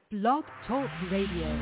Blog Talk Radio.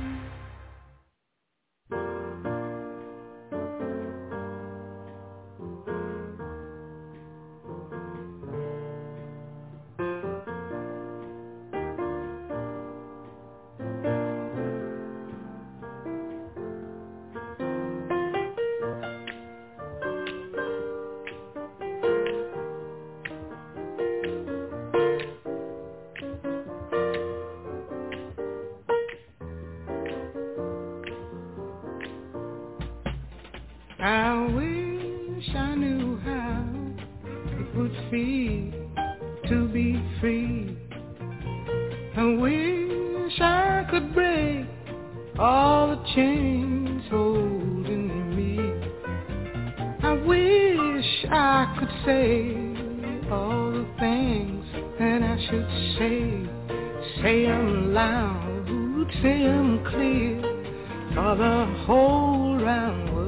I wish I knew how it would feel to be free. I wish I could break all the chains holding me. I wish I could say all the things that I should say them loud, say them clear, for the whole round world.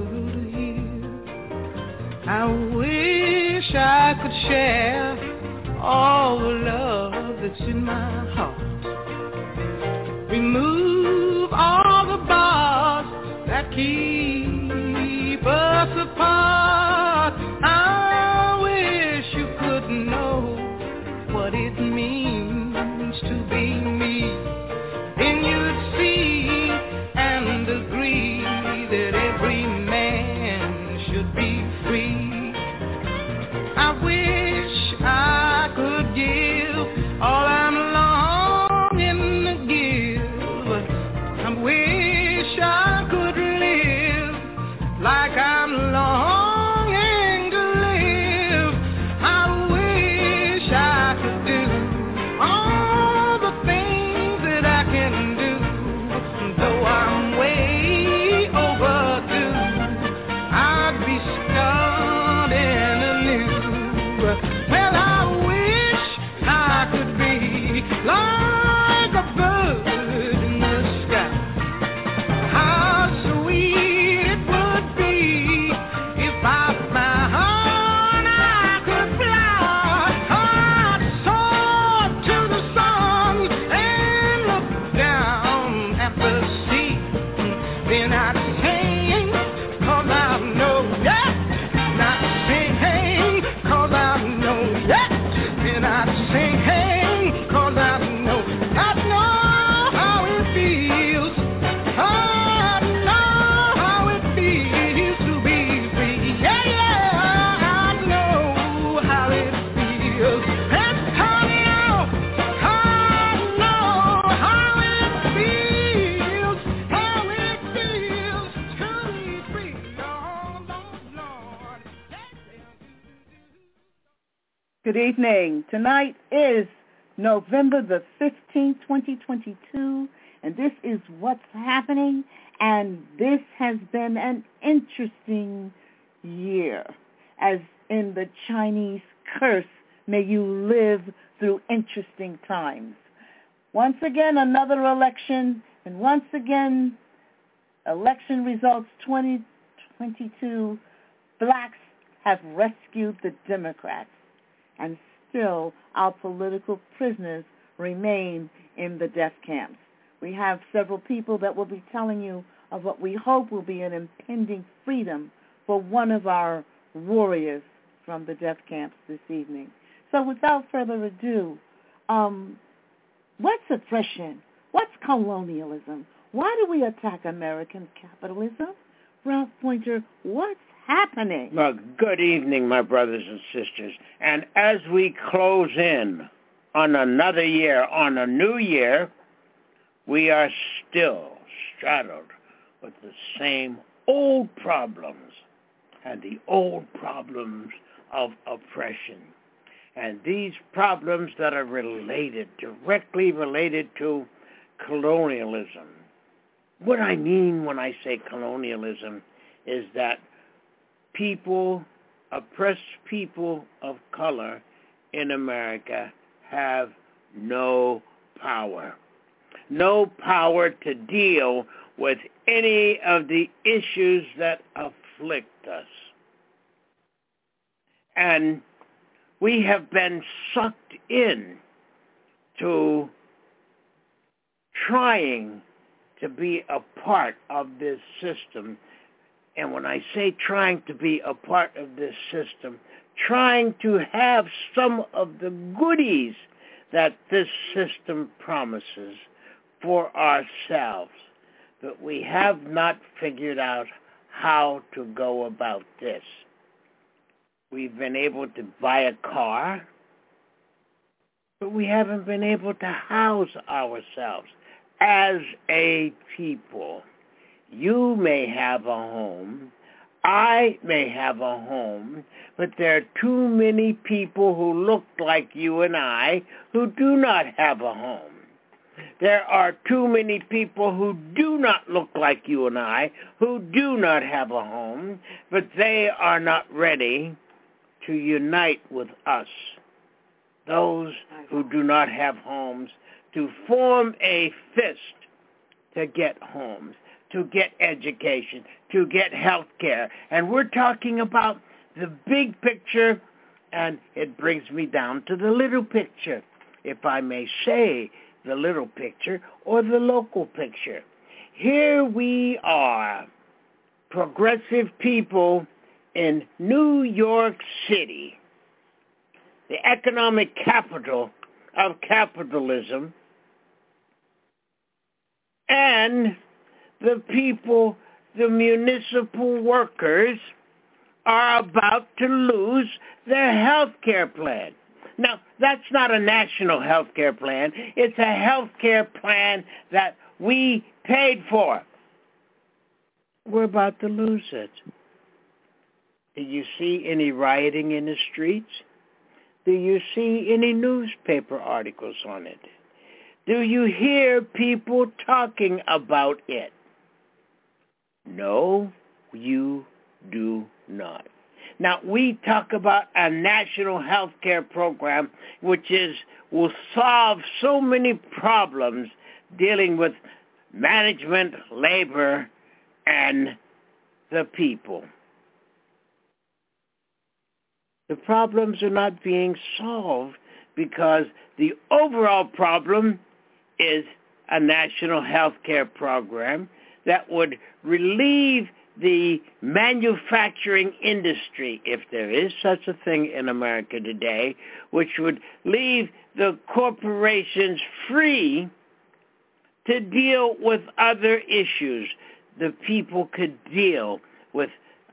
I wish I could share all the love that's in my heart. Remove all the bars that keep us apart. I wish you could know what it means to be me. Then you'd see and agree that every man should be free. I wish I could give all I'm longing to give. I wish I could live like I'm longing to live. I wish I could do all the things that I can do. Though I'm way overdue, I'd be starting anew. Well, I wish I could be like a bird in the sky. How sweet it would be if I found I could fly. I'd soar to the sun and look down at the sea. Then I'd sing, 'cause I know, yeah. Not sing, 'cause I know, yeah. Then I'd sing, 'cause I know how it feels. I know how it feels to be free. Yeah, yeah, I know how it feels. And I know how it feels to be free. Oh, Lord. Good evening. Tonight is November the 15th, 2022, and this is What's Happening, and this has been an interesting year. As in the Chinese curse, may you live through interesting times. Once again, another election, and once again, election results 2022, blacks have rescued the Democrats. And still our political prisoners remain in the death camps. We have several people that will be telling you of what we hope will be an impending freedom for one of our warriors from the death camps this evening. So without further ado, what's oppression? What's colonialism? Why do we attack American capitalism? Ralph Pointer, what's happening? Well, good evening, my brothers and sisters. And as we close in on another year, on a new year, we are still straddled with the same old problems and the old problems of oppression. And these problems that are directly related to colonialism. What I mean when I say colonialism is that oppressed people of color in America have no power. No power to deal with any of the issues that afflict us. And we have been sucked in to trying to be a part of this system. And when I say trying to be a part of this system, trying to have some of the goodies that this system promises for ourselves. But we have not figured out how to go about this. We've been able to buy a car, but we haven't been able to house ourselves as a people. You may have a home, I may have a home, but there are too many people who look like you and I who do not have a home. There are too many people who do not look like you and I who do not have a home, but they are not ready to unite with us, those who do not have homes, to form a fist to get homes, to get education, to get health care. And we're talking about the big picture, and it brings me down to the little picture, if I may say the little picture or the local picture. Here we are, progressive people in New York City, the economic capital of capitalism, and the people, the municipal workers, are about to lose their health care plan. Now, that's not a national health care plan. It's a health care plan that we paid for. We're about to lose it. Do you see any rioting in the streets? Do you see any newspaper articles on it? Do you hear people talking about it? No, you do not. Now, we talk about a national health care program which will solve so many problems dealing with management, labor, and the people. The problems are not being solved because the overall problem is a national health care program that would relieve the manufacturing industry, if there is such a thing in America today, which would leave the corporations free to deal with other issues. The people could deal with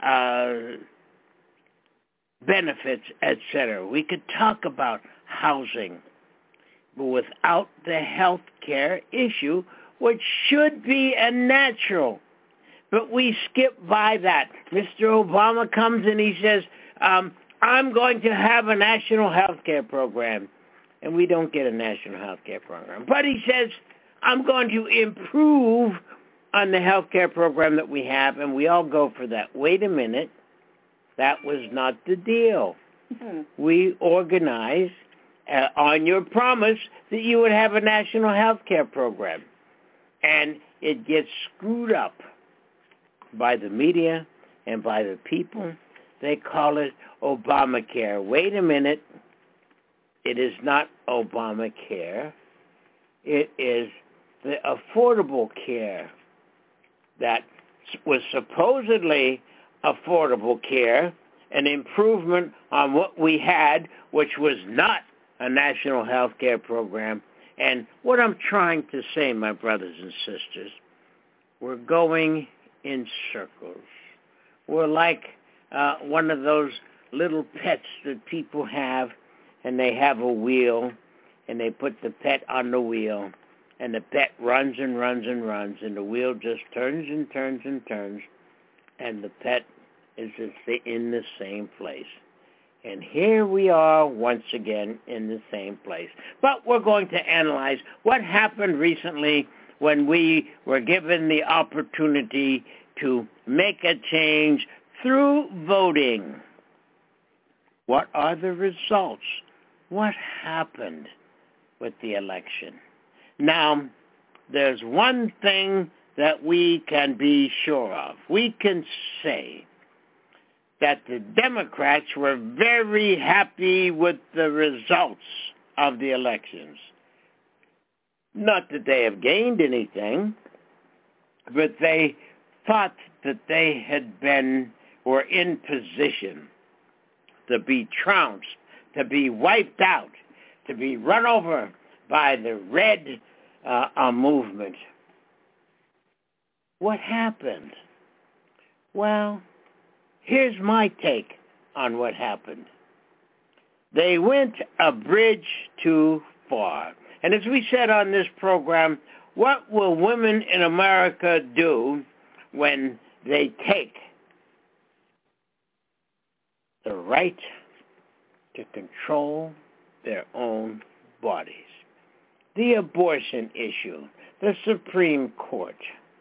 benefits, etc. We could talk about housing, but without the health care issue, which should be a natural. But we skip by that. Mr. Obama comes and he says, I'm going to have a national health care program. And we don't get a national health care program. But he says, I'm going to improve on the health care program that we have, and we all go for that. Wait a minute. That was not the deal. Mm-hmm. We organized on your promise that you would have a national health care program. And it gets screwed up by the media and by the people. They call it Obamacare. Wait a minute. It is not Obamacare. It is the Affordable Care that was supposedly affordable care, an improvement on what we had, which was not a national health care program. And what I'm trying to say, my brothers and sisters, we're going in circles. We're like one of those little pets that people have, and they have a wheel, and they put the pet on the wheel, and the pet runs and runs and runs, and the wheel just turns and turns and turns, and the pet is in the same place. And here we are once again in the same place. But we're going to analyze what happened recently when we were given the opportunity to make a change through voting. What are the results? What happened with the election? Now, there's one thing that we can be sure of. We can say that the Democrats were very happy with the results of the elections. Not that they have gained anything, but they thought that they had been or in position to be trounced, to be wiped out, to be run over by the red movement. What happened? Well, here's my take on what happened. They went a bridge too far. And as we said on this program, what will women in America do when they take the right to control their own bodies? The abortion issue, the Supreme Court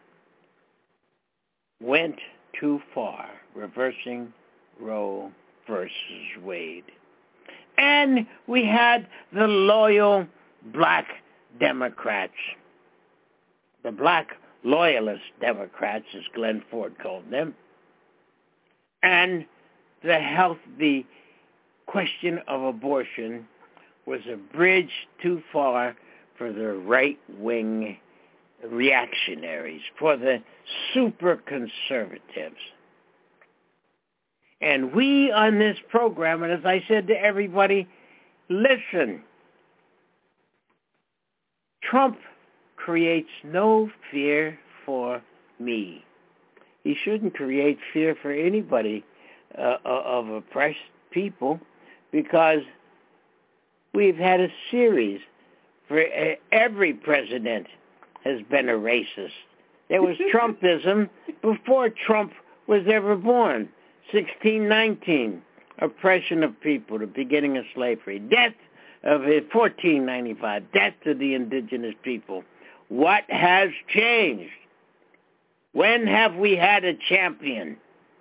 went too far, reversing Roe versus Wade. And we had the loyal black Democrats, the black loyalist Democrats, as Glenn Ford called them, and the question of abortion was a bridge too far for the right-wing reactionaries, for the super conservatives. And we on this program, and as I said to everybody, listen, Trump creates no fear for me. He shouldn't create fear for anybody of oppressed people, because we've had a series for every president has been a racist. There was Trumpism before Trump was ever born. 1619, oppression of people, the beginning of slavery, death of 1495, death to the indigenous people. What has changed? When have we had a champion?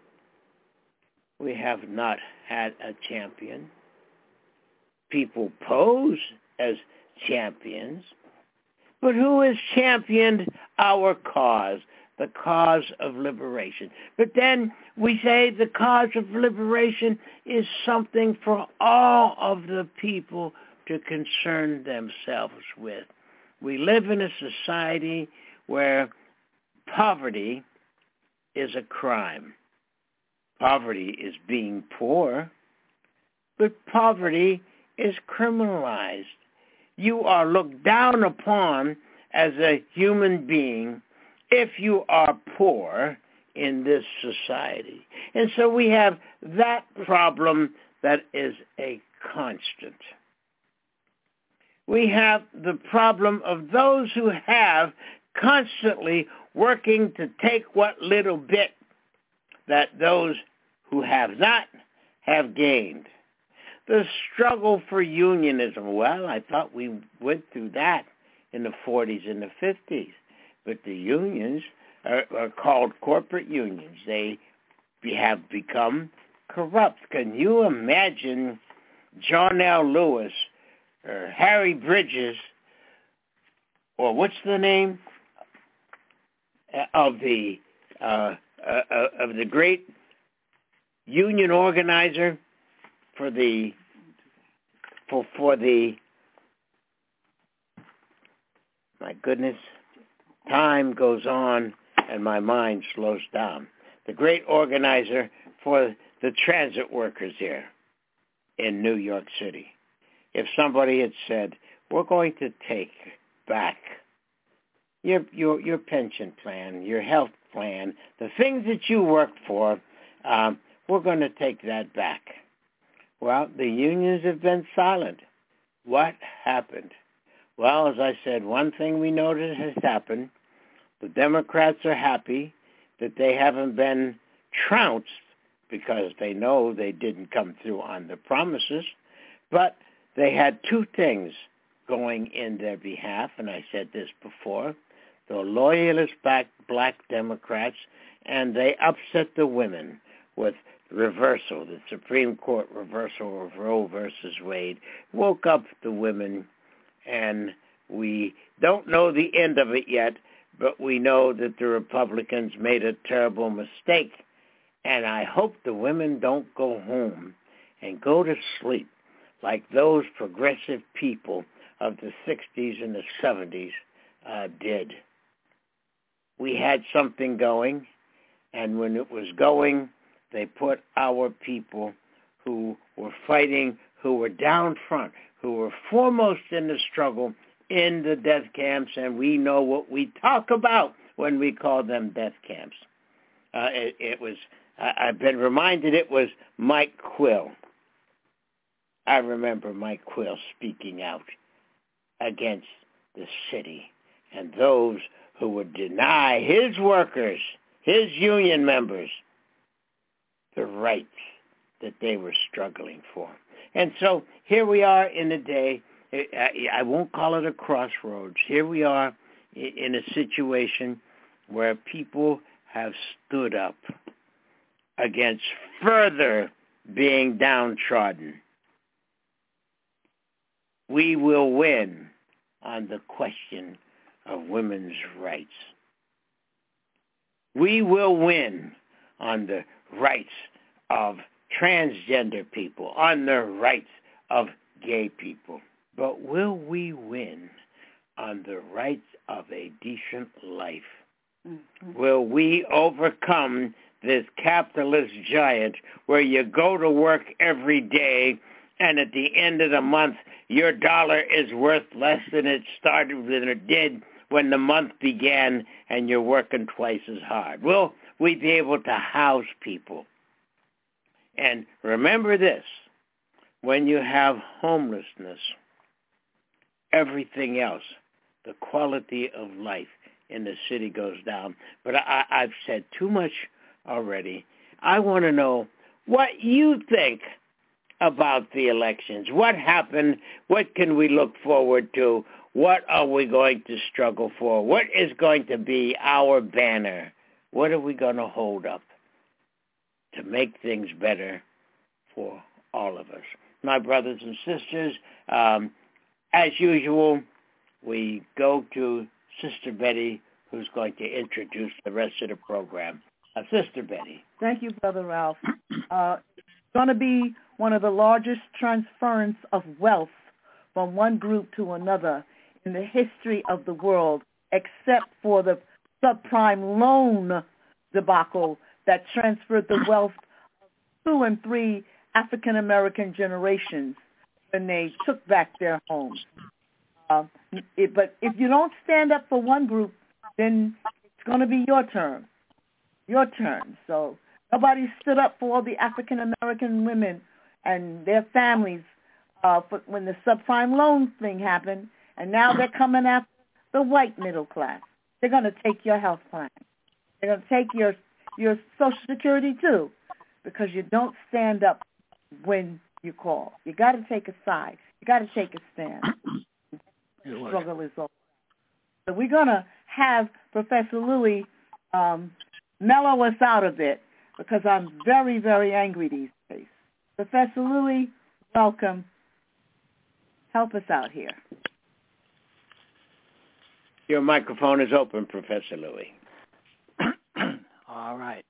We have not had a champion. People pose as champions, but who has championed our cause? The cause of liberation. But then we say the cause of liberation is something for all of the people to concern themselves with. We live in a society where poverty is a crime. Poverty is being poor, but poverty is criminalized. You are looked down upon as a human being if you are poor in this society. And so we have that problem that is a constant. We have the problem of those who have constantly working to take what little bit that those who have not have gained. The struggle for unionism. Well, I thought we went through that in the 40s and the 50s. But the unions are called corporate unions. They have become corrupt. Can you imagine John L. Lewis or Harry Bridges, or what's the name of the great union organizer for the my goodness, time goes on and my mind slows down. The great organizer for the transit workers here in New York City. If somebody had said, we're going to take back your pension plan, your health plan, the things that you worked for, we're going to take that back. Well, the unions have been silent. What happened? Well, as I said, one thing we noticed has happened. The Democrats are happy that they haven't been trounced because they know they didn't come through on the promises. But they had two things going in their behalf, and I said this before, the loyalist black Democrats, and they upset the women with reversal, the Supreme Court reversal of Roe versus Wade, woke up the women, and we don't know the end of it yet, but we know that the Republicans made a terrible mistake, and I hope the women don't go home and go to sleep like those progressive people of the 60s and the 70s did. We had something going, and when it was going, they put our people who were fighting, who were down front, who were foremost in the struggle in the death camps, and we know what we talk about when we call them death camps. I've been reminded it was Mike Quill. I remember Mike Quill speaking out against the city and those who would deny his workers, his union members, the rights that they were struggling for. And so here we are in a day, I won't call it a crossroads. Here we are in a situation where people have stood up against further being downtrodden. We will win on the question of women's rights. We will win on the rights of transgender people, on the rights of gay people. But will we win on the rights of a decent life? Mm-hmm. Will we overcome this capitalist giant where you go to work every day and at the end of the month your dollar is worth less than it did when the month began, and you're working twice as hard? Will we be able to house people? And remember this, when you have homelessness, everything else, the quality of life in the city goes down. But I've said too much already. I want to know what you think about the elections. What happened? What can we look forward to? What are we going to struggle for? What is going to be our banner? What are we going to hold up to make things better for all of us? My brothers and sisters, as usual, we go to Sister Betty, who's going to introduce the rest of the program. Sister Betty. Thank you, Brother Ralph. It's going to be one of the largest transference of wealth from one group to another in the history of the world, except for the subprime loan debacle that transferred the wealth of 2 and 3 African-American generations when they took back their homes. But if you don't stand up for one group, then it's going to be your turn. Your turn. So nobody stood up for all the African-American women and their families when the subprime loan thing happened, and now they're coming after the white middle class. They're going to take your health plan. They're going to take your Social Security too, because you don't stand up when you call. You got to take a side. You got to take a stand. The struggle is over. So we're going to have Professor Louie mellow us out a bit, because I'm very, very angry these days. Professor Louie, welcome. Help us out here. Your microphone is open, Professor Louie. All right.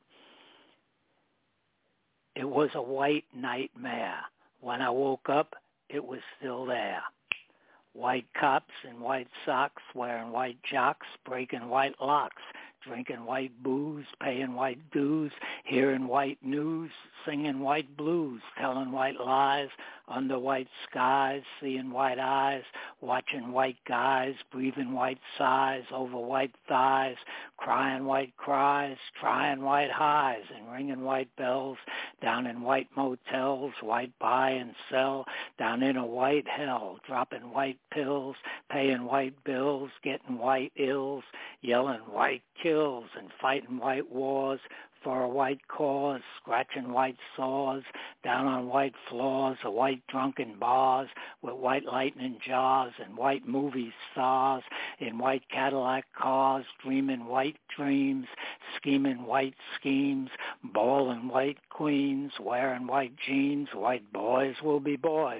It was a white nightmare. When I woke up, it was still there. White cops in white socks, wearing white jocks, breaking white locks, drinking white booze, paying white dues, hearing white news, singing white blues, telling white lies, under white skies, seeing white eyes, watching white guys, breathing white sighs over white thighs, crying white cries, trying white highs, and ringing white bells, down in white motels, white buy and sell, down in a white hell, dropping white pills, paying white bills, getting white ills, yelling white kills, and fighting white wars for a white cause, scratching white sores, down on white floors of white drunken bars with white lightning jars and white movie stars in white Cadillac cars, dreaming white dreams, scheming white schemes, bawling white queens, wearing white jeans. White boys will be boys,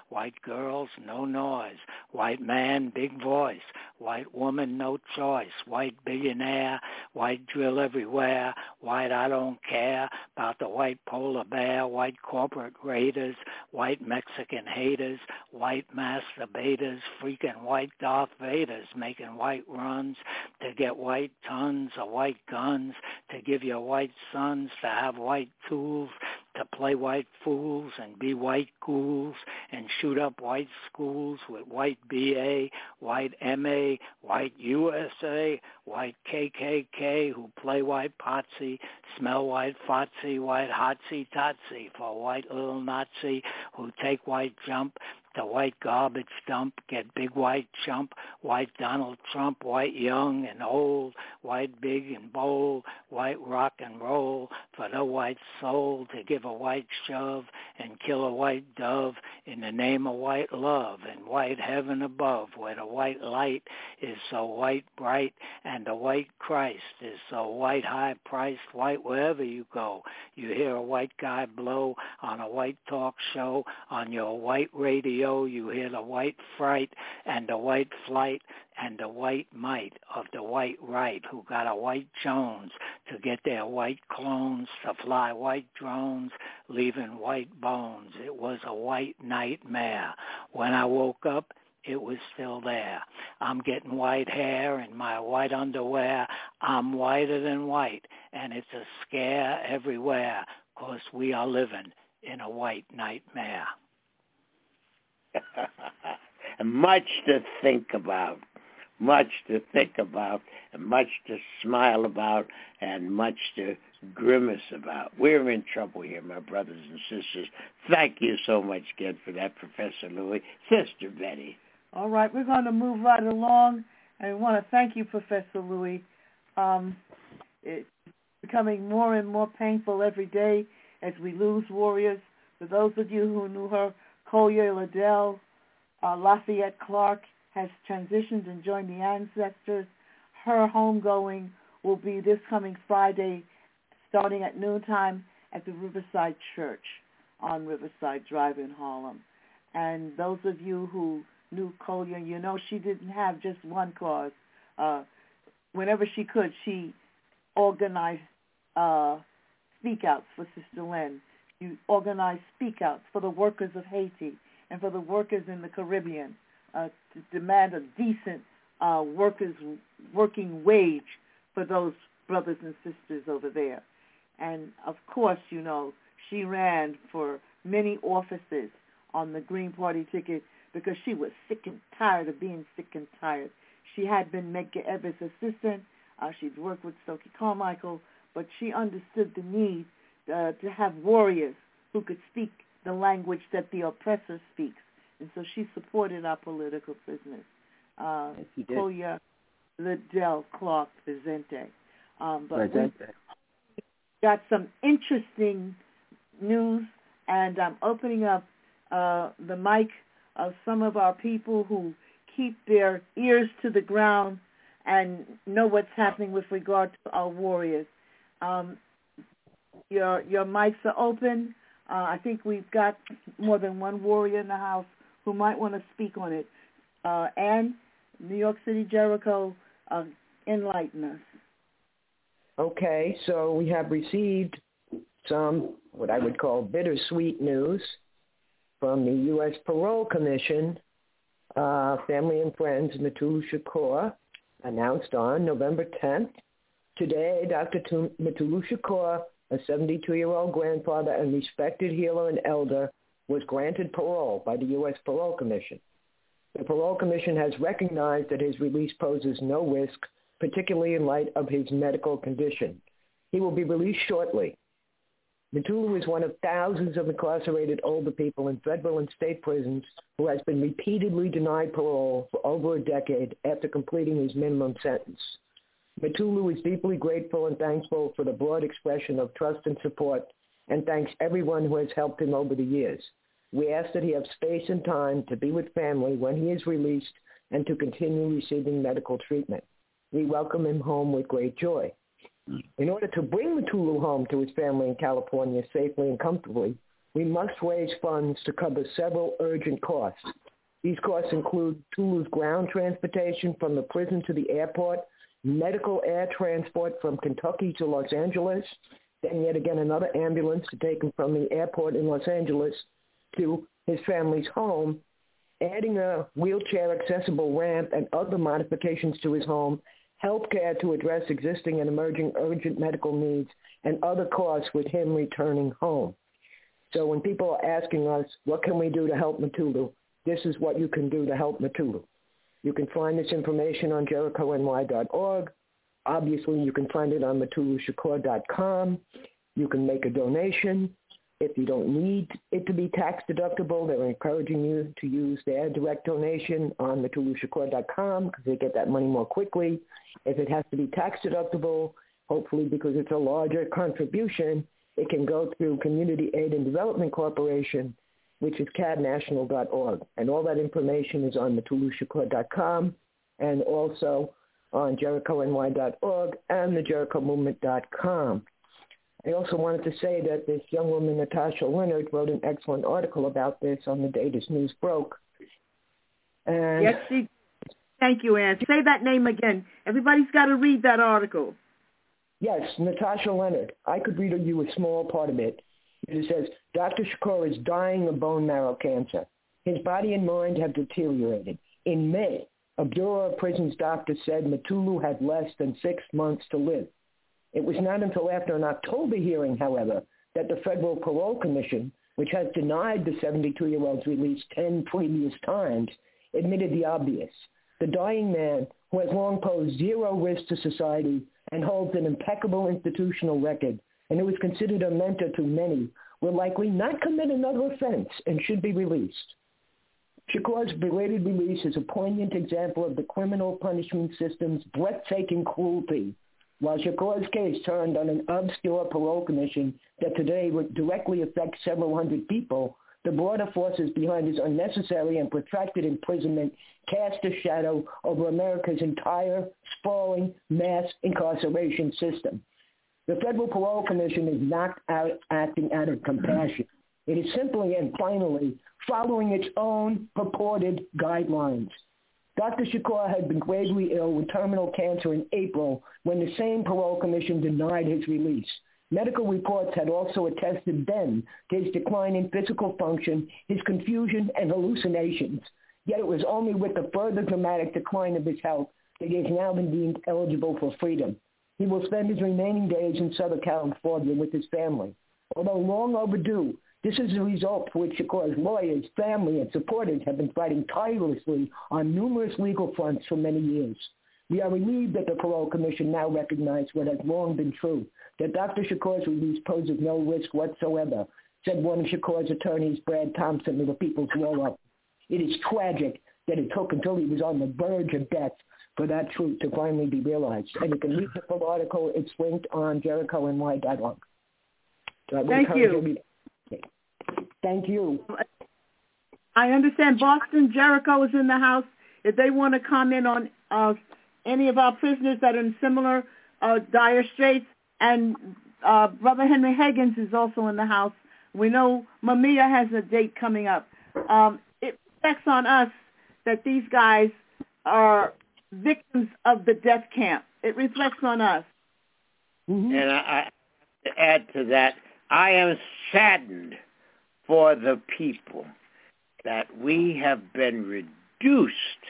White girls, no noise. White man, big voice. White woman, no choice. White billionaire, white drill everywhere. White I don't care about the white polar bear. White corporate raiders, white Mexican haters. White masturbators, freaking white Darth Vaders, making white runs to get white tons of white guns, to give your white sons to have white tools, to play white fools and be white ghouls and shoot up white schools with white BA, white MA, white USA, white KKK who play white potsy, smell white fotsy, white hotsy totsy for white little Nazi who take white jump to white garbage dump, get big white chump, white Donald Trump, white young and old, white big and bold, white rock and roll for the white soul to give a white shove and kill a white dove in the name of white love and white heaven above where the white light is so white bright and the white Christ is so white high priced, white wherever you go. You hear a white guy blow on a white talk show on your white radio. You hear the white fright and the white flight and the white might of the white right who got a white Jones to get their white clones to fly white drones, leaving white bones. It was a white nightmare. When I woke up, it was still there. I'm getting white hair in my white underwear. I'm whiter than white, and it's a scare everywhere, 'cause we are living in a white nightmare. Much to think about, much to think about, and much to smile about, and much to grimace about. We're in trouble here, my brothers and sisters. Thank you so much again for that, Professor Louis. Sister Betty. All right, we're going to move right along, and I want to thank you, Professor Louis. It's becoming more and more painful every day as we lose warriors. For those of you who knew her, Collier Liddell, Lafayette Clark has transitioned and joined the ancestors. Her homegoing will be this coming Friday, starting at noontime at the Riverside Church on Riverside Drive in Harlem. And those of you who knew Collier, you know she didn't have just one cause. Whenever she could, she organized speak-outs for Sister Lynn. You organized speak-outs for the workers of Haiti and for the workers in the Caribbean to demand a decent workers' working wage for those brothers and sisters over there. And, of course, you know, she ran for many offices on the Green Party ticket because she was sick and tired of being sick and tired. She had been Medgar Evers' assistant. She'd worked with Stokely Carmichael, but she understood the need to have warriors who could speak the language that the oppressor speaks. And so she supported our political prisoners. Collier Liddell Clark Presente. But we got some interesting news, and I'm opening up the mic of some of our people who keep their ears to the ground and know what's happening with regard to our warriors. Your mics are open. I think we've got more than one warrior in the house who might want to speak on it. Ann, New York City, Jericho, enlighten us. Okay, so we have received some, what I would call bittersweet news from the U.S. Parole Commission. Family and friends, Mutulu Shakur, announced on November 10th. Today, Dr. Mutulu Shakur, a 72-year-old grandfather and respected healer and elder, was granted parole by the U.S. Parole Commission. The Parole Commission has recognized that his release poses no risk, particularly in light of his medical condition. He will be released shortly. Mutulu is one of thousands of incarcerated older people in federal and state prisons who has been repeatedly denied parole for over a decade after completing his minimum sentence. Mutulu is deeply grateful and thankful for the broad expression of trust and support, and thanks everyone who has helped him over the years. We ask that he have space and time to be with family when he is released and to continue receiving medical treatment. We welcome him home with great joy. In order to bring Mutulu home to his family in California safely and comfortably, we must raise funds to cover several urgent costs. These costs include Tulu's ground transportation from the prison to the airport, medical air transport from Kentucky to Los Angeles, then yet again another ambulance to take him from the airport in Los Angeles to his family's home, adding a wheelchair-accessible ramp and other modifications to his home, health care to address existing and emerging urgent medical needs, and other costs with him returning home. So when people are asking us, what can we do to help Mutulu? This is what you can do to help Mutulu. You can find this information on JerichoNY.org. Obviously, you can find it on MutuluShakur.com. You can make a donation. If you don't need it to be tax deductible, they're encouraging you to use their direct donation on MutuluShakur.com because they get that money more quickly. If it has to be tax deductible, hopefully because it's a larger contribution, it can go through Community Aid and Development Corporation, which is cadnational.org. And all that information is on MutuluShakur.com and also on JerichoNY.org and thejerichomovement.com. I also wanted to say that this young woman, Natasha Leonard, wrote an excellent article about this on the day this news broke. And yes, she. Thank you, Ann. Say that name again. Everybody's got to read that article. Yes, Natasha Leonard. I could read you a small part of it. It says, Dr. Shakur is dying of bone marrow cancer. His body and mind have deteriorated. In May, a Bureau of Prisons doctor said Mutulu had less than 6 months to live. It was not until after an October hearing, however, that the Federal Parole Commission, which has denied the 72-year-old's release 10 previous times, admitted the obvious. The dying man, who has long posed zero risk to society and holds an impeccable institutional record, and who is considered a mentor to many, will likely not commit another offense and should be released. Shakur's belated release is a poignant example of the criminal punishment system's breathtaking cruelty. While Shakur's case turned on an obscure parole commission that today would directly affect several hundred people, the broader forces behind his unnecessary and protracted imprisonment cast a shadow over America's entire sprawling mass incarceration system. The Federal Parole Commission is not acting out of compassion. It is simply and finally following its own purported guidelines. Dr. Shakur had been gravely ill with terminal cancer in April when the same parole commission denied his release. Medical reports had also attested then to his decline in physical function, his confusion, and hallucinations. Yet it was only with the further dramatic decline of his health that he has now been deemed eligible for freedom. He will spend his remaining days in Southern California with his family. Although long overdue, this is a result for which Shakur's lawyers, family, and supporters have been fighting tirelessly on numerous legal fronts for many years. We are relieved that the Parole Commission now recognizes what has long been true, that Dr. Shakur's release poses no risk whatsoever, said one of Shakur's attorneys, Brad Thompson, to the People's Roll-Up. It is tragic that it took until he was on the verge of death for that truth to finally be realized. And you can read the full article. It's linked on JerichoNY.org. Thank you. Thank you. I understand Boston Jericho is in the house. If they want to comment on any of our prisoners that are in similar dire straits, and Brother Henry Higgins is also in the house. We know Mamiya has a date coming up. It reflects on us that these guys are victims of the death camp. It reflects on us. Mm-hmm. And I to add to that, I am saddened for the people that we have been reduced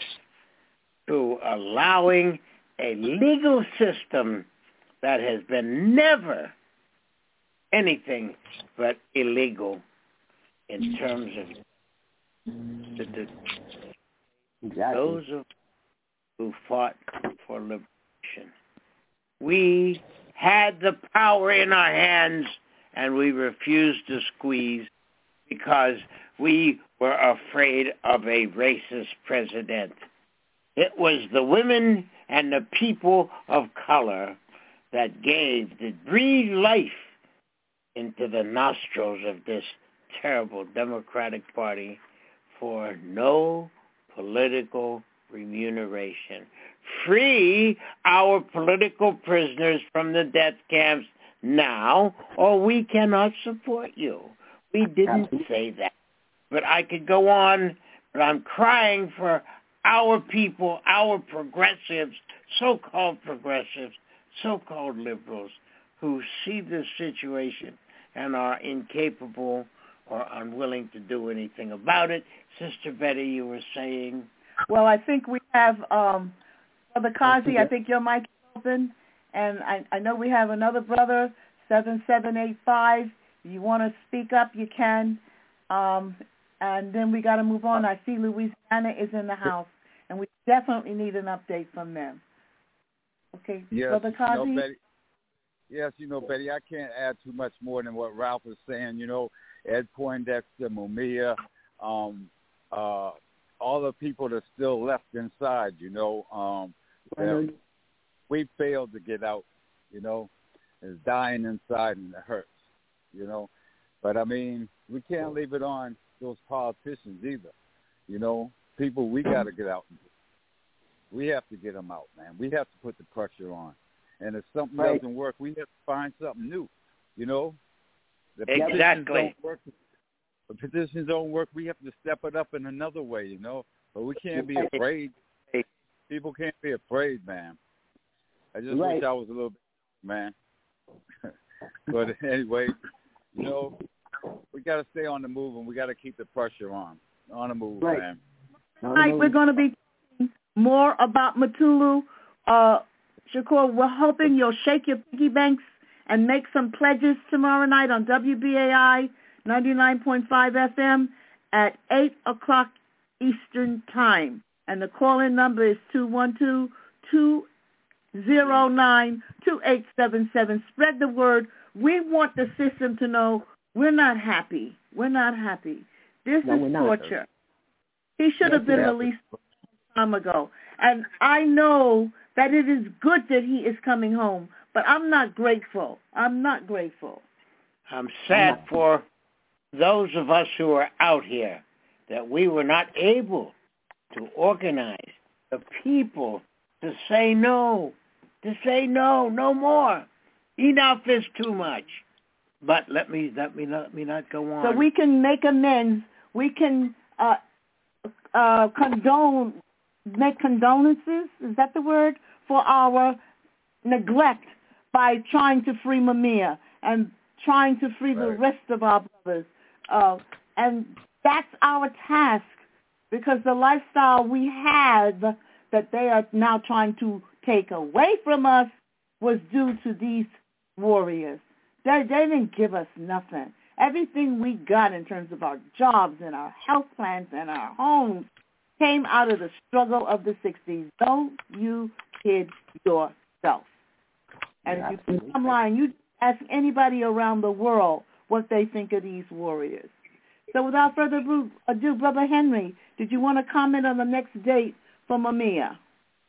to allowing a legal system that has been never anything but illegal in terms of those who fought for liberation. We had the power in our hands and we refused to squeeze because we were afraid of a racist president. It was the women and the people of color that breathed life into the nostrils of this terrible Democratic Party for no political remuneration. Free our political prisoners from the death camps now, or we cannot support you. We didn't say that. But I could go on, but I'm crying for our people, our progressives, so-called liberals, who see this situation and are incapable or unwilling to do anything about it. Sister Betty, you were saying? Well, I think we have Brother Kazi. I think your mic is open. And I know we have another brother, 7785. You want to speak up, you can. And then we got to move on. I see Louisiana is in the house, and we definitely need an update from them. Okay, yes, Brother Kazi? Betty, I can't add too much more than what Ralph was saying. Ed Poindexter, Mumia, all the people that's still left inside, we failed to get out, It's dying inside and it hurts, But, we can't leave it on those politicians either, People, we got to get out. We have to get them out, man. We have to put the pressure on. And if something doesn't work, we have to find something new, Exactly. The petitions don't work, we have to step it up in another way, But we can't be afraid. People can't be afraid, man. I just wish I was a little bit, man. But anyway, we got to stay on the move, and we got to keep the pressure on the move, man. Tonight we're going to be talking more about Mutulu. Shakur, we're hoping you'll shake your piggy banks and make some pledges tomorrow night on WBAI 99.5 FM at 8 o'clock Eastern Time. And the call-in number is 212-209-2877. Spread the word. We want the system to know we're not happy. We're not happy. This is torture. He should have been released a long time ago. And I know that it is good that he is coming home, but I'm not grateful. I'm sad for those of us who are out here that we were not able to organize the people to say no, no more. Enough is too much. But let me not go on. So we can make amends. We can make condolences. Is that the word? For our neglect by trying to free Mumia and trying to free the rest of our brothers. And that's our task, because the lifestyle we had that they are now trying to take away from us was due to these warriors. They didn't give us nothing. Everything we got in terms of our jobs and our health plans and our homes came out of the struggle of the 60s. Don't you kid yourself. And if you think I'm lying, you ask anybody around the world what they think of these warriors. So without further ado, Brother Henry, did you want to comment on the next date for Mumia?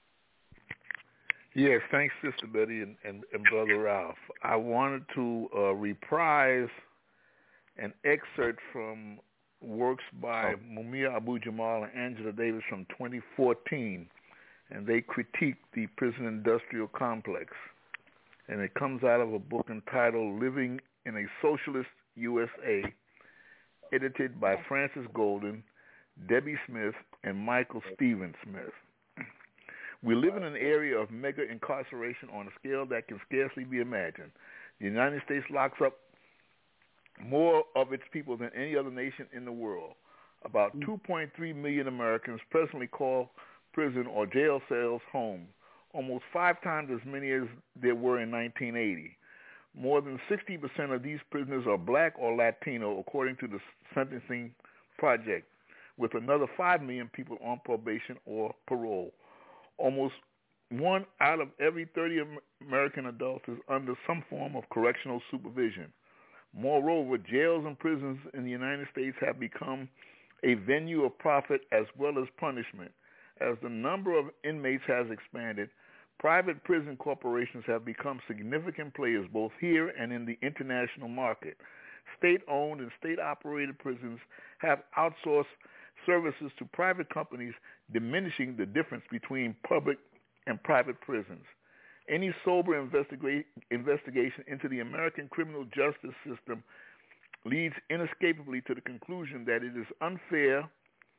Yes, thanks, Sister Betty and Brother Ralph. I wanted to reprise an excerpt from works by Mumia Abu-Jamal and Angela Davis from 2014, and they critique the prison industrial complex. And it comes out of a book entitled Living in a Socialist USA, edited by Francis Golden, Debbie Smith, and Michael Stephen Smith. We live in an area of mega incarceration on a scale that can scarcely be imagined. The United States locks up more of its people than any other nation in the world. About 2.3 million Americans presently call prison or jail cells home, almost 5 times as many as there were in 1980. More than 60% of these prisoners are black or Latino, according to the Sentencing Project, with another 5 million people on probation or parole. Almost 1 out of every 30 American adults is under some form of correctional supervision. Moreover, jails and prisons in the United States have become a venue of profit as well as punishment. As the number of inmates has expanded, private prison corporations have become significant players both here and in the international market. State-owned and state-operated prisons have outsourced services to private companies, diminishing the difference between public and private prisons. Any sober investigation into the American criminal justice system leads inescapably to the conclusion that it is unfair,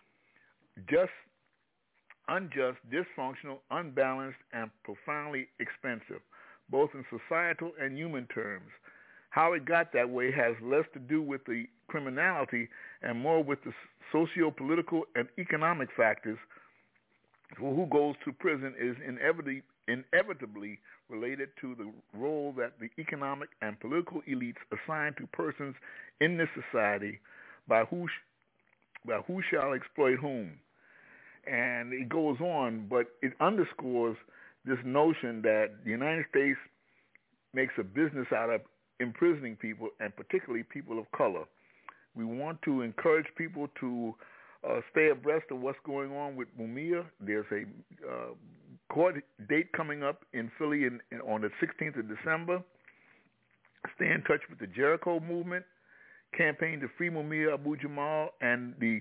unjust, dysfunctional, unbalanced, and profoundly expensive, both in societal and human terms. How it got that way has less to do with the criminality and more with the socio-political and economic factors. Who goes to prison is inevitably related to the role that the economic and political elites assign to persons in this society by who shall exploit whom. And it goes on, but it underscores this notion that the United States makes a business out of imprisoning people, and particularly people of color. We want to encourage people to stay abreast of what's going on with Mumia. There's a court date coming up in Philly on the 16th of December. Stay in touch with the Jericho Movement, Campaign to Free Mumia Abu-Jamal, and the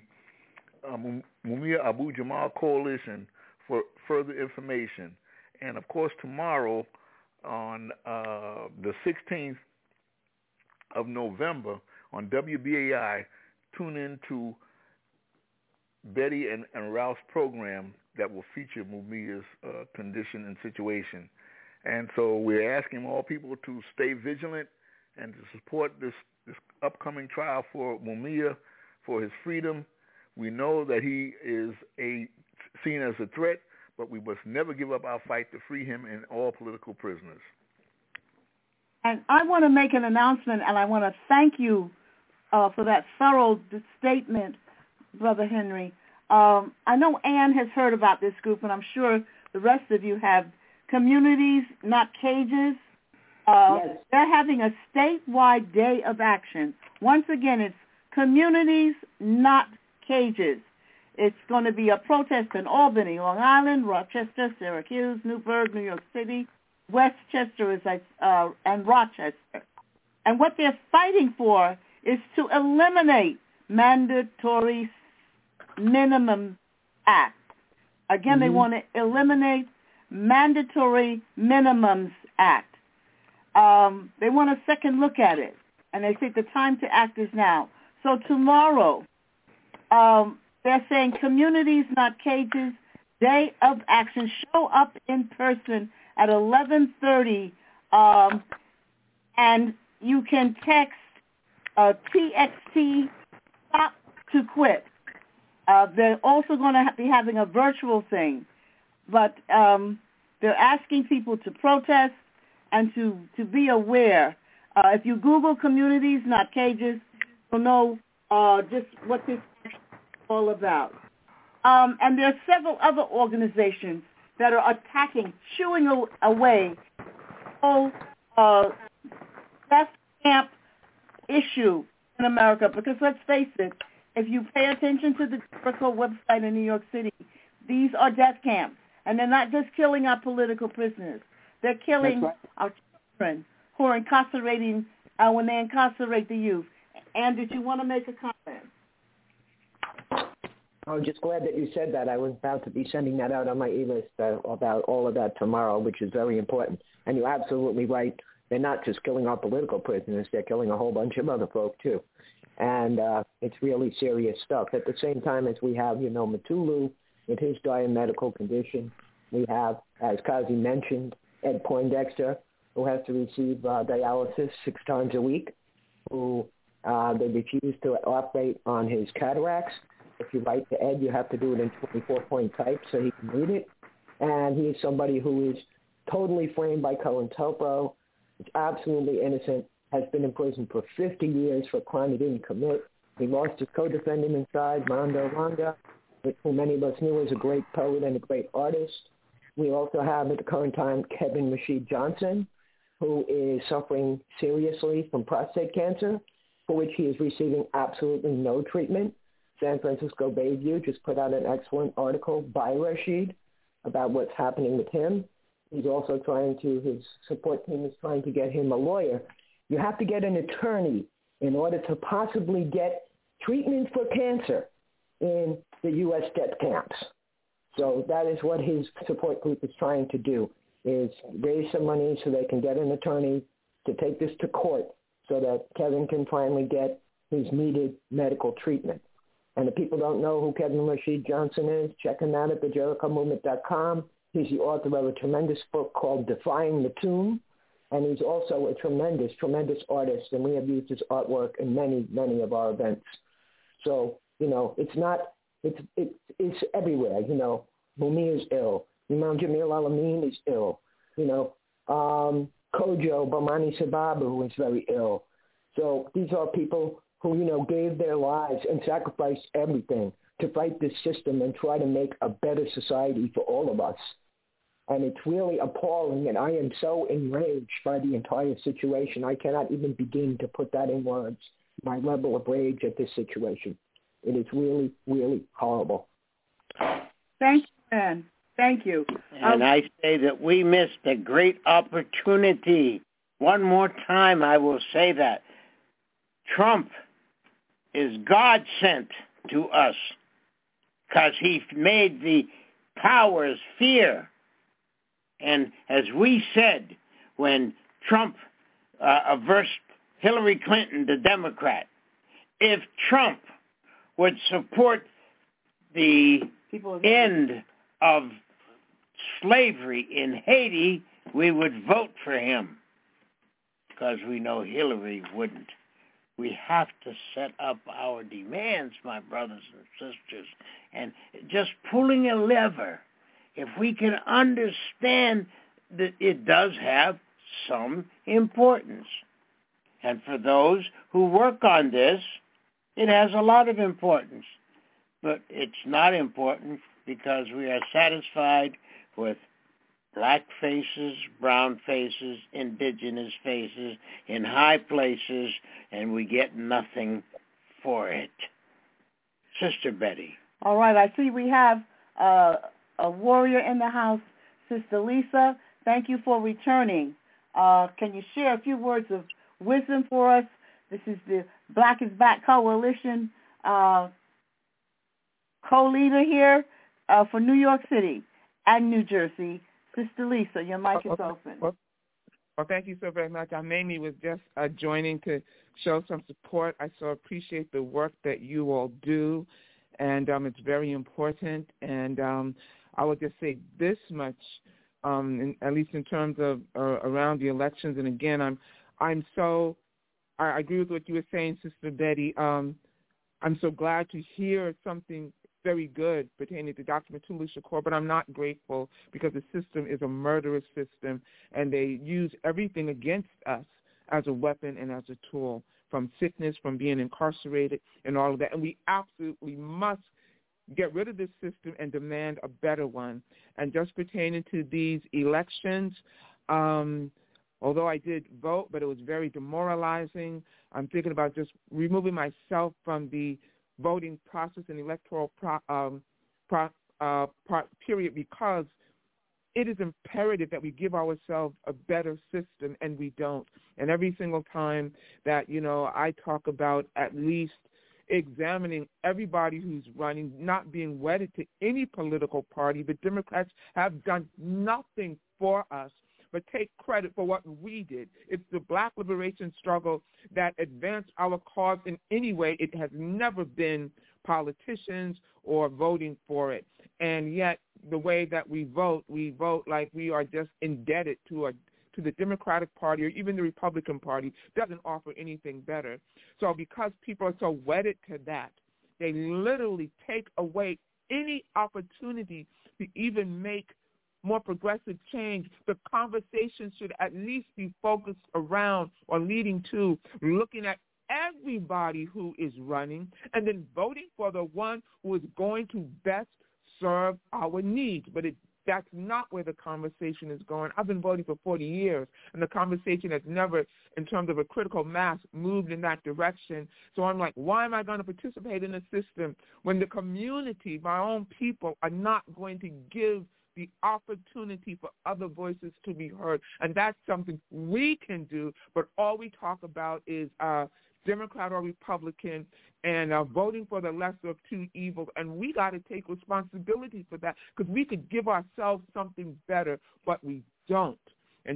Mumia Abu-Jamal Coalition for further information. And, of course, tomorrow on the 16th of November on WBAI, tune in to Betty and Ralph's program that will feature Mumia's condition and situation. And so we're asking all people to stay vigilant and to support this upcoming trial for Mumia, for his freedom. We know that he is seen as a threat, but we must never give up our fight to free him and all political prisoners. And I want to make an announcement, and I want to thank you for that thorough statement, Brother Henry. I know Ann has heard about this group, and I'm sure the rest of you have. Communities, Not Cages. Yes. They're having a statewide day of action. Once again, it's Communities, Not Cages. It's going to be a protest in Albany, Long Island, Rochester, Syracuse, Newburgh, New York City, Westchester, and Rochester. And what they're fighting for is to eliminate mandatory minimum act. Again, They want to eliminate Mandatory Minimums Act. They want a second look at it, and they think the time to act is now. So tomorrow, they're saying Communities, Not Cages, Day of Action. Show up in person at 11:30, and you can text TXT Stop to Quit. They're also going to be having a virtual thing. But they're asking people to protest and to be aware. If you Google Communities, Not Cages, you'll know just what this is all about. And there are several other organizations that are attacking, chewing away the whole death camp issue in America. Because let's face it, if you pay attention to the Jericho website in New York City, these are death camps. And they're not just killing our political prisoners. They're killing our children who are incarcerating when they incarcerate the youth. And did you want to make a comment? I'm just glad that you said that. I was about to be sending that out on my e-list about all of that tomorrow, which is very important. And you're absolutely right. They're not just killing our political prisoners. They're killing a whole bunch of other folk, too. And it's really serious stuff. At the same time as we have, Matulu, with his dire medical condition. We have, as Kazi mentioned, Ed Poindexter, who has to receive dialysis 6 times a week, who they refuse to operate on his cataracts. If you write to Ed, you have to do it in 24-point type so he can read it. And he is somebody who is totally framed by COINTELPRO, is absolutely innocent, has been in prison for 50 years for a crime he didn't commit. He lost his co-defendant inside, Mondo Longa, who many of us knew as a great poet and a great artist. We also have, at the current time, Kevin Rashid Johnson, who is suffering seriously from prostate cancer, for which he is receiving absolutely no treatment. San Francisco Bayview just put out an excellent article by Rashid about what's happening with him. He's also his support team is trying to get him a lawyer. You have to get an attorney in order to possibly get treatment for cancer in the U.S. death camps. So that is what his support group is trying to do, is raise some money so they can get an attorney to take this to court so that Kevin can finally get his needed medical treatment. And if people don't know who Kevin Rashid Johnson is, check him out at thejerichomovement.com. He's the author of a tremendous book called Defying the Tomb, and he's also a tremendous, tremendous artist, and we have used his artwork in many, many of our events. So, it's everywhere. Mumia is ill. Imam Jamil Al-Amin is ill. Kojo Bomani Sababu is very ill. So these are people who, gave their lives and sacrificed everything to fight this system and try to make a better society for all of us. And it's really appalling, and I am so enraged by the entire situation. I cannot even begin to put that in words, my level of rage at this situation. It is really, really horrible. Thank you, man. Thank you. And I say that we missed a great opportunity. One more time, I will say that. Trump is God sent to us because he made the powers fear. And as we said, when Trump versed Hillary Clinton, the Democrat, if Trump would support the end of slavery in Haiti, we would vote for him because we know Hillary wouldn't. We have to set up our demands, my brothers and sisters, and just pulling a lever. If we can understand that it does have some importance. And for those who work on this, it has a lot of importance. But it's not important because we are satisfied with black faces, brown faces, indigenous faces in high places, and we get nothing for it. Sister Betty. All right, I see we have a warrior in the house, Sister Lisa. Thank you for returning. Can you share a few words of wisdom for us? This is the Black is Back Coalition co-leader here for New York City and New Jersey. Sister Lisa, your mic is open. Well, thank you so very much. I mainly was just joining to show some support. I so appreciate the work that you all do, and it's very important. And I would just say this much, at least in terms of around the elections. And again, I agree with what you were saying, Sister Betty. I'm so glad to hear something very good pertaining to Dr. Mutulu Shakur, but I'm not grateful because the system is a murderous system, and they use everything against us as a weapon and as a tool, from sickness, from being incarcerated, and all of that. And we absolutely must get rid of this system and demand a better one. And just pertaining to these elections, although I did vote, but it was very demoralizing. I'm thinking about just removing myself from the voting process and electoral period, because it is imperative that we give ourselves a better system, and we don't. And every single time that, I talk about at least examining everybody who's running, not being wedded to any political party, the Democrats have done nothing for us but take credit for what we did. It's the Black liberation struggle that advanced our cause in any way. It has never been politicians or voting for it. And yet the way that we vote like we are just indebted to the Democratic Party or even the Republican Party. Doesn't offer anything better. So because people are so wedded to that, they literally take away any opportunity to even make more progressive change. The conversation should at least be focused around or leading to looking at everybody who is running and then voting for the one who is going to best serve our needs. But that's not where the conversation is going. I've been voting for 40 years, and the conversation has never, in terms of a critical mass, moved in that direction. So I'm like, why am I going to participate in a system when the community, my own people, are not going to give the opportunity for other voices to be heard? And that's something we can do, but all we talk about is Democrat or Republican and voting for the lesser of two evils. And we got to take responsibility for that, because we could give ourselves something better, but we don't. And just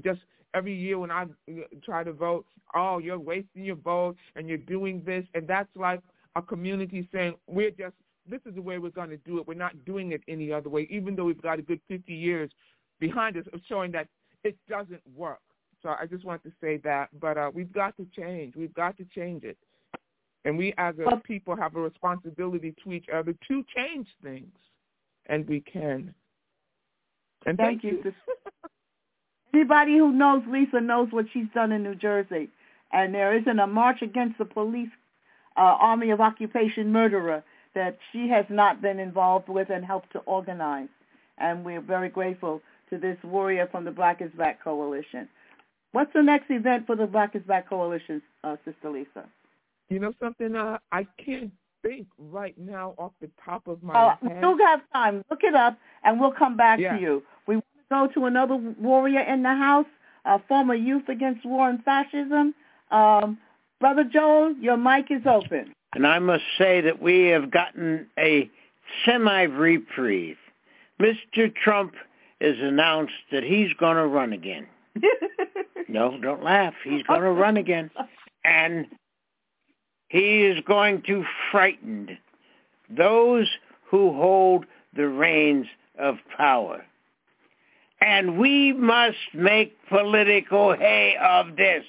every year when I try to vote, oh, you're wasting your vote and you're doing this. And that's like a community saying, this is the way we're going to do it. We're not doing it any other way, even though we've got a good 50 years behind us of showing that it doesn't work. So I just wanted to say that. But we've got to change. We've got to change it. And we as a people have a responsibility to each other to change things. And we can. And thank you. Anybody who knows Lisa knows what she's done in New Jersey. And there isn't a march against the police army of occupation murderer that she has not been involved with and helped to organize. And we're very grateful to this warrior from the Black is Back Coalition. What's the next event for the Black is Back Coalition, Sister Lisa? You know something? I can't think right now off the top of my head. We still have time. Look it up, and we'll come back to you. We want to go to another warrior in the house, former youth against war and fascism. Brother Joel, your mic is open. And I must say that we have gotten a semi-reprieve. Mr. Trump has announced that he's going to run again. No, don't laugh. He's going to run again. And he is going to frighten those who hold the reins of power. And we must make political hay of this.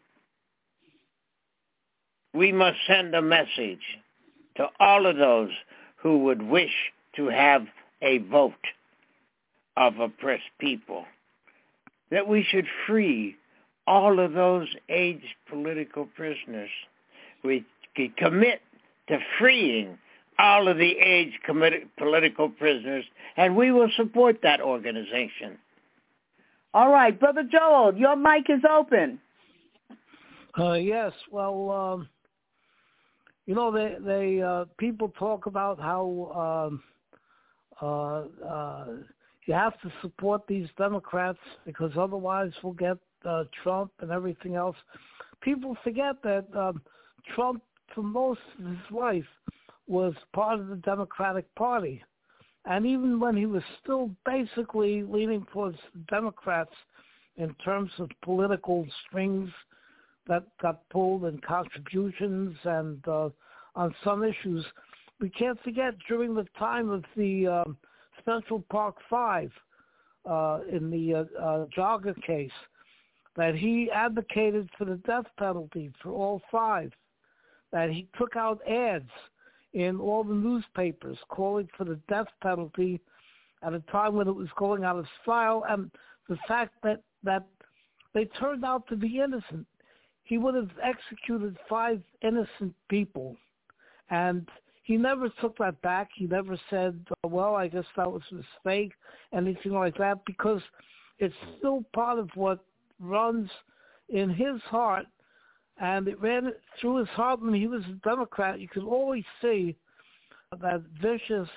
We must send a message to all of those who would wish to have a vote of oppressed people, that we should free all of those aged political prisoners. We commit to freeing all of the aged political prisoners, and we will support that organization. All right, Brother Joel, your mic is open. Yes, well, you know, they people talk about how you have to support these Democrats because otherwise we'll get Trump and everything else. People forget that Trump, for most of his life, was part of the Democratic Party. And even when he was still basically leaning towards the Democrats in terms of political strings that got pulled and contributions and on some issues, we can't forget during the time of the Central Park Five in the Jogger case that he advocated for the death penalty for all five, that he took out ads in all the newspapers calling for the death penalty at a time when it was going out of style, and the fact that they turned out to be innocent. He would have executed 5 innocent people, and he never took that back. He never said, well, I guess that was a mistake, anything like that, because it's still part of what runs in his heart, and it ran through his heart when he was a Democrat. You could always see that vicious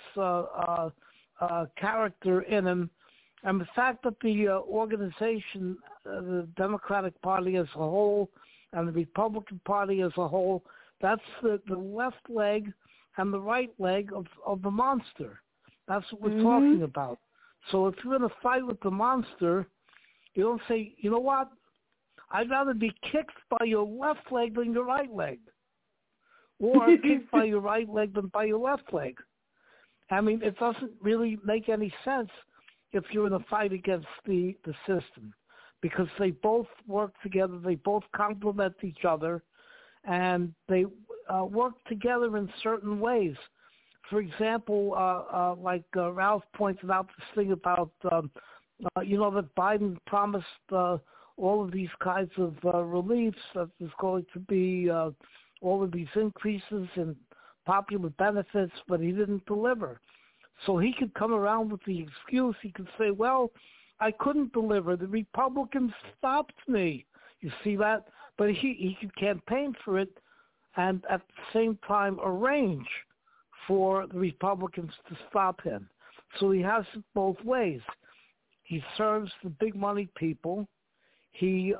character in him, and the fact that the organization, the Democratic Party as a whole, and the Republican Party as a whole, that's the left leg and the right leg of the monster. That's what we're talking about. So if you're in a fight with the monster, you don't say, you know what, I'd rather be kicked by your left leg than your right leg, or kicked by your right leg than by your left leg. I mean, it doesn't really make any sense if you're in a fight against the system, because they both work together, they both complement each other, and they work together in certain ways. For example, like Ralph pointed out this thing about, that Biden promised all of these kinds of reliefs, that there's going to be all of these increases in popular benefits, but he didn't deliver. So he could come around with the excuse, he could say, well, I couldn't deliver. The Republicans stopped me. You see that? But he could campaign for it and at the same time arrange for the Republicans to stop him. So he has it both ways. He serves the big money people. He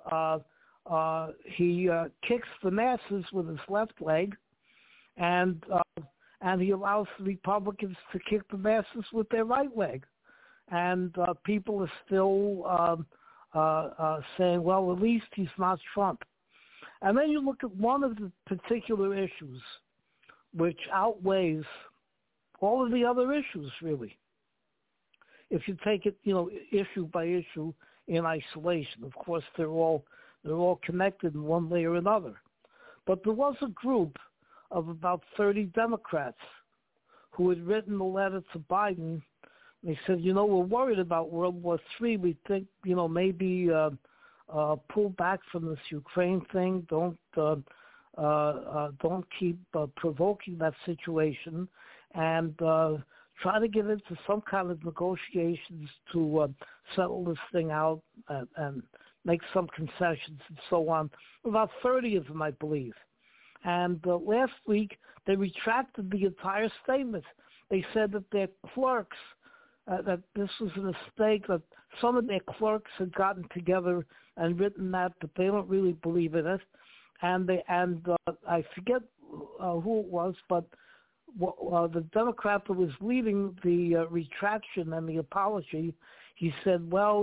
kicks the masses with his left leg, and he allows the Republicans to kick the masses with their right leg. And people are still saying, well, at least he's not Trump. And then you look at one of the particular issues which outweighs all of the other issues, really. If you take it, issue by issue in isolation. Of course, they're all connected in one way or another. But there was a group of about 30 Democrats who had written a letter to Biden. They said, we're worried about World War III. We think, maybe pull back from this Ukraine thing. Don't keep provoking that situation, and try to get into some kind of negotiations to settle this thing out and make some concessions and so on. About 30 of them, I believe. And last week, they retracted the entire statement. They said that their clerks, that this was a mistake, that some of their clerks had gotten together and written that, but they don't really believe in it. And I forget who it was, but the Democrat that was leading the retraction and the apology, he said, well,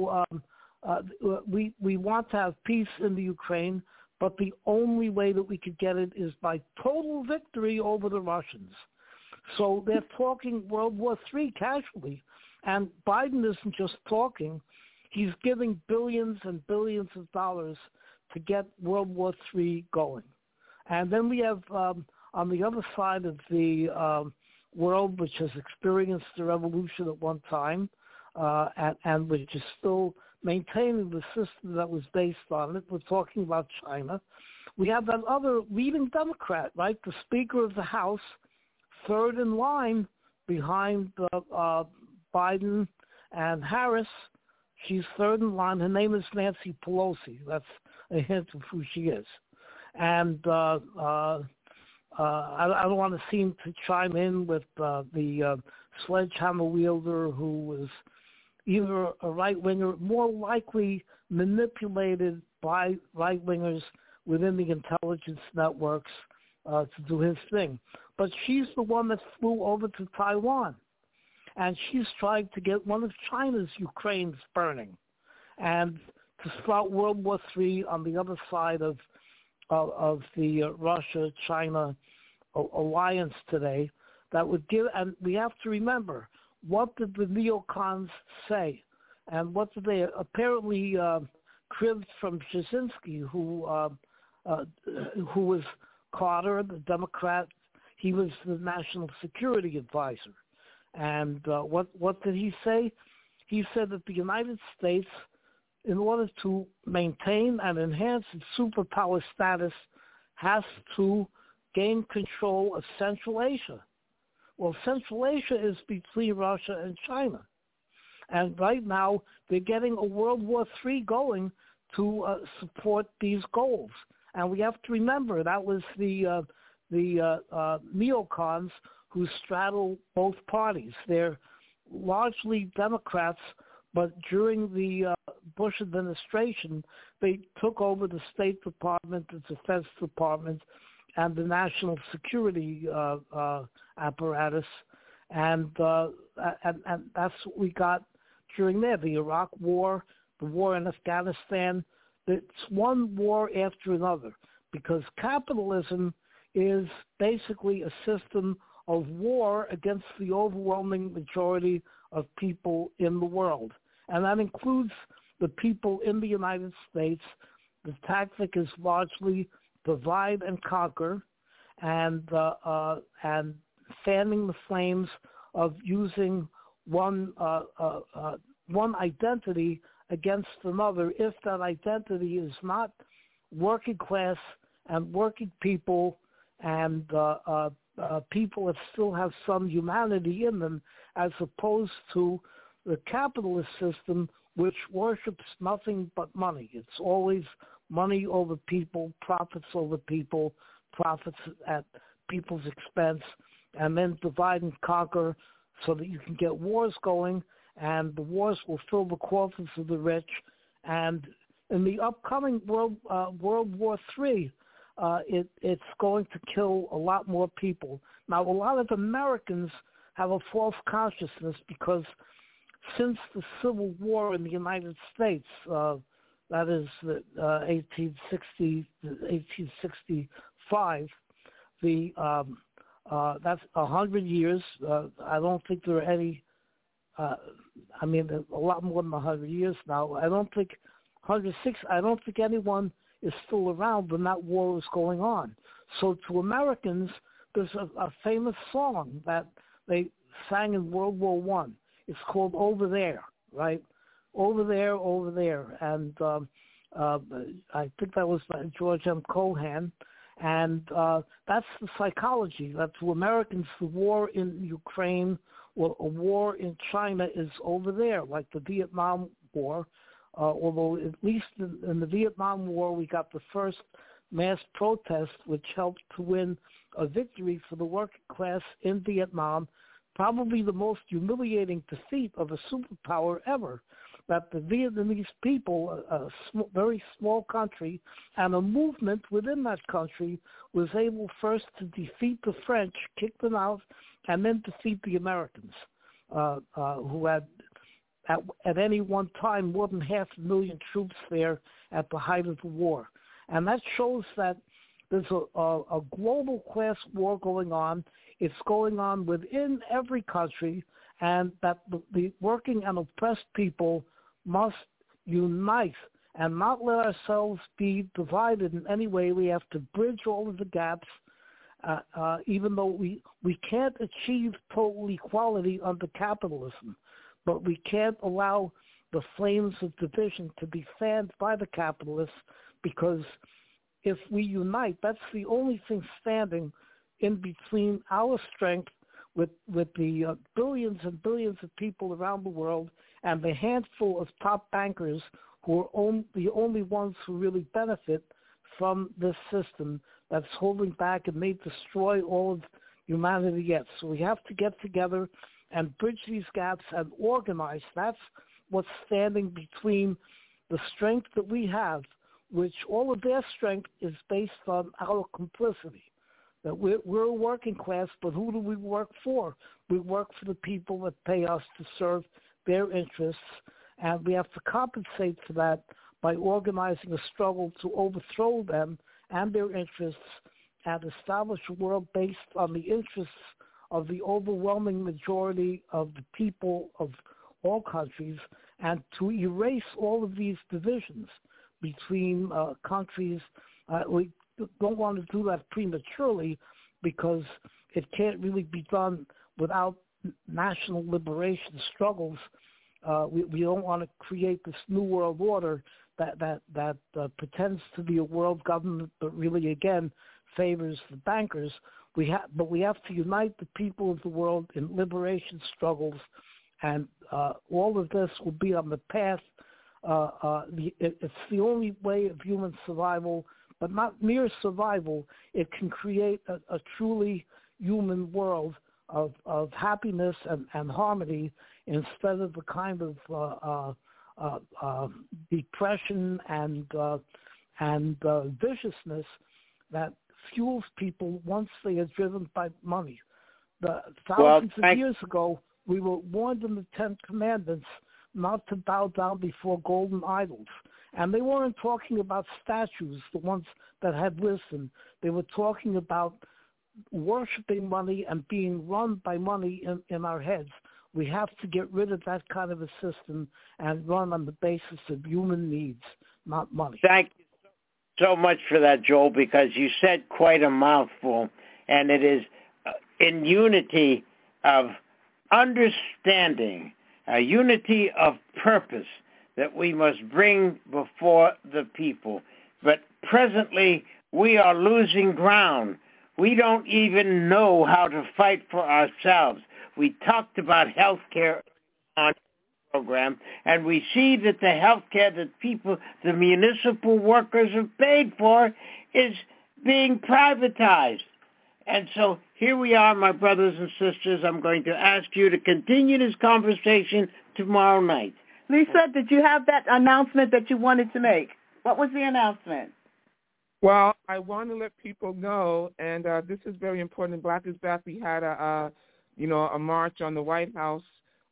we want to have peace in the Ukraine, but the only way that we could get it is by total victory over the Russians. So they're talking World War III casually. And Biden isn't just talking. He's giving billions and billions of dollars to get World War III going. And then we have, on the other side of the world, which has experienced the revolution at one time, and which is still maintaining the system that was based on it. We're talking about China. We have that other leading Democrat, right, the Speaker of the House, third in line behind Biden and Harris. She's third in line. Her name is Nancy Pelosi. That's a hint of who she is. And I don't want to seem to chime in with the sledgehammer wielder who was either a right-winger, more likely manipulated by right-wingers within the intelligence networks to do his thing. But she's the one that flew over to Taiwan, and she's trying to get one of China's Ukraines burning and to start World War III on the other side of the Russia-China alliance today. That would give, and we have to remember, what did the neocons say? And what did they apparently cribbed from Brzezinski, who was Carter, the Democrat. He was the national security advisor. And what did he say? He said that the United States, in order to maintain and enhance its superpower status, has to gain control of Central Asia. Well, Central Asia is between Russia and China. And right now, they're getting a World War III going to support these goals. And we have to remember, that was the neocons who straddle both parties. They're largely Democrats, but during the Bush administration, they took over the State Department, the Defense Department, and the national security apparatus, and that's what we got during there. The Iraq War, the war in Afghanistan. It's one war after another, because capitalism is basically a system of war against the overwhelming majority of people in the world, and that includes the people in the United States. The tactic is largely divide and conquer, and fanning the flames of using one identity against another, if that identity is not working class and working people and people that still have some humanity in them, as opposed to the capitalist system, which worships nothing but money. It's always money over people, profits over people, profits at people's expense, and then divide and conquer so that you can get wars going, and the wars will fill the coffers of the rich. And in the upcoming World War III, it's going to kill a lot more people. Now, a lot of Americans have a false consciousness because since the Civil War in the United States, that is 1860 to 1865, that's 100 years. I don't think there are any. A lot more than 100 years now. I don't think 106. I don't think anyone is still around when that war was going on. So to Americans, there's a famous song that they sang in World War I. It's called "Over There," right? Over there, over there, and I think that was by George M. Cohan. And that's the psychology, that to Americans, the war in Ukraine or a war in China is over there, like the Vietnam War, although at least in the Vietnam War we got the first mass protest, which helped to win a victory for the working class in Vietnam, probably the most humiliating defeat of a superpower ever, that the Vietnamese people, a very small country, and a movement within that country was able first to defeat the French, kick them out, and then defeat the Americans, who had at any one time more than 500,000 troops there at the height of the war. And that shows that there's a global class war going on. It's going on within every country, and that the working and oppressed people must unite and not let ourselves be divided in any way. We have to bridge all of the gaps, even though we can't achieve total equality under capitalism, but we can't allow the flames of division to be fanned by the capitalists, because if we unite, that's the only thing standing in between our strength with the billions and billions of people around the world and the handful of top bankers who are the only ones who really benefit from this system that's holding back and may destroy all of humanity yet. So we have to get together and bridge these gaps and organize. That's what's standing between the strength that we have, which all of their strength is based on our complicity. That we're a working class, but who do we work for? We work for the people that pay us to serve their interests, and we have to compensate for that by organizing a struggle to overthrow them and their interests and establish a world based on the interests of the overwhelming majority of the people of all countries, and to erase all of these divisions between countries. We don't want to do that prematurely, because it can't really be done without national liberation struggles. We don't want to create this new world order that pretends to be a world government, but really again favors the bankers. But we have to unite the people of the world in liberation struggles, and all of this will be on the path. It's the only way of human survival, but not mere survival. It can create a truly human world of happiness and harmony, instead of the kind of depression and viciousness that fuels people once they are driven by money. Thousands of years ago, we were warned in the Ten Commandments not to bow down before golden idols. And they weren't talking about statues, the ones that had wisdom. They were talking about worshiping money and being run by money in our heads. We have to get rid of that kind of a system and run on the basis of human needs, not money. Thank you so much for that, Joel, because you said quite a mouthful, and it is in unity of understanding, a unity of purpose that we must bring before the people. But presently, we are losing ground. We don't even know how to fight for ourselves. We talked about health care on the program, and we see that the health care that people, the municipal workers have paid for, is being privatized. And so here we are, my brothers and sisters. I'm going to ask you to continue this conversation tomorrow night. Lisa, did you have that announcement that you wanted to make? What was the announcement? Well, I want to let people know, and this is very important. In Black is Back, we had a march on the White House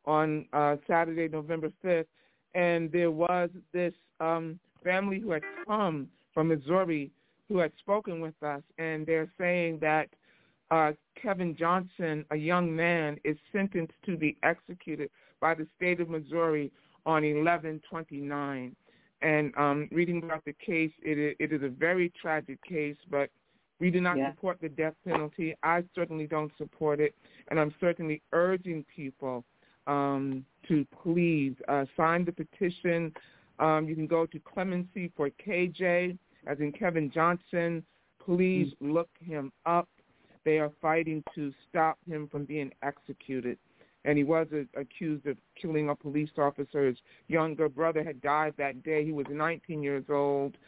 on Saturday, November 5th, and there was this family who had come from Missouri who had spoken with us, and they're saying that Kevin Johnson, a young man, is sentenced to be executed by the state of Missouri on 11/29. And reading about the case, it is a very tragic case, but we do not support the death penalty. I certainly don't support it, and I'm certainly urging people to please sign the petition. You can go to Clemency for KJ, as in Kevin Johnson. Please look him up. They are fighting to stop him from being executed. And he was accused of killing a police officer. His younger brother had died that day. He was 19 years old.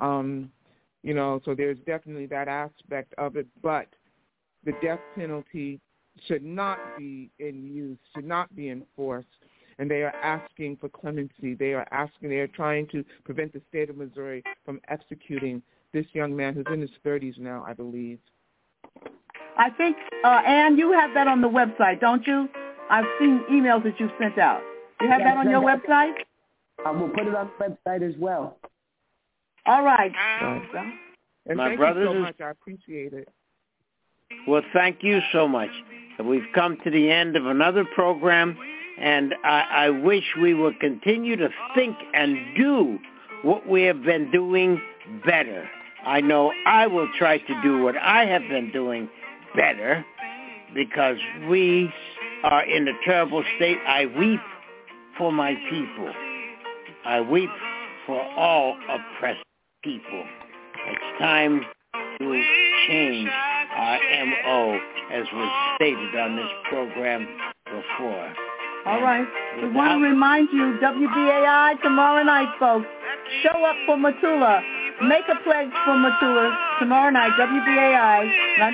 So there's definitely that aspect of it. But the death penalty should not be in use, should not be enforced. And they are asking for clemency. They are trying to prevent the state of Missouri from executing this young man who's in his 30s now, I believe. I think, Ann, you have that on the website, don't you? I've seen emails that you've sent out. You have that on your website? I will put it on the website as well. All right. And My thank brothers you so much. I appreciate it. Well, thank you so much. We've come to the end of another program, and I wish we would continue to think and do what we have been doing better. I know I will try to do what I have been doing better, because we are in a terrible state. I weep for my people. I weep for all oppressed people. It's time to change our MO, as was stated on this program before. All right. We want to remind you, WBAI tomorrow night, folks. Show up for Matula. Make a pledge for Matula tomorrow night, WBAI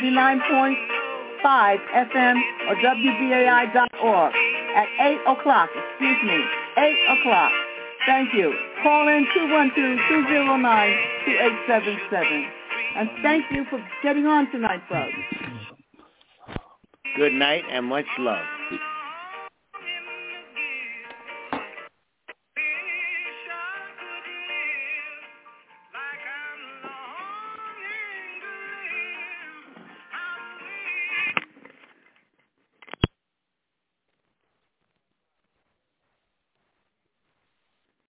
99.5 FM or WBAI.org at 8 o'clock. 8 o'clock. Thank you. Call in 212-209-2877. And thank you for getting on tonight, folks. Good night and much love.